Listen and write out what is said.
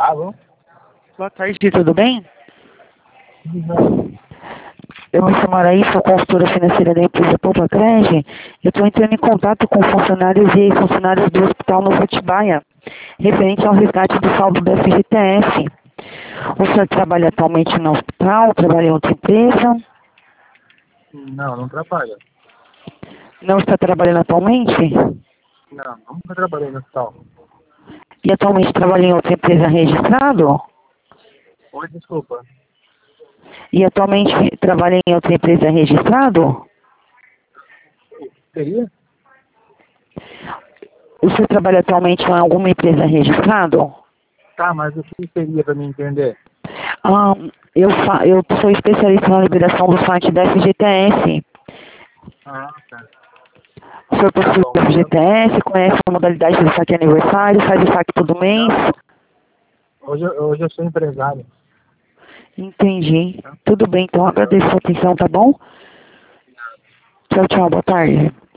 Alô? Boa tarde, tudo bem? Não. Eu me chamo Araí, sou consultora financeira da empresa Poupa-Cred. Eu estou entrando em contato com funcionários e funcionários do Hospital Novo Atibaia, referente ao resgate do saldo do FGTS. O senhor trabalha atualmente no hospital, trabalha em outra empresa? Não, não trabalho. Não está trabalhando atualmente? Não, nunca trabalhei no hospital. E atualmente trabalha em outra empresa registrado? Oi, desculpa. E atualmente trabalha em outra empresa registrado? Seria? O senhor trabalha atualmente em alguma empresa registrado? Tá, mas o que seria para me entender? Ah, eu sou especialista na liberação do site da FGTS. Ah, tá. O senhor Tá possui bom. o FGTS, conhece a modalidade do saque aniversário, faz o saque todo mês? Hoje eu sou empresário. Entendi. Tudo bem, então agradeço a sua atenção, tá bom? Tchau, tchau, boa tarde.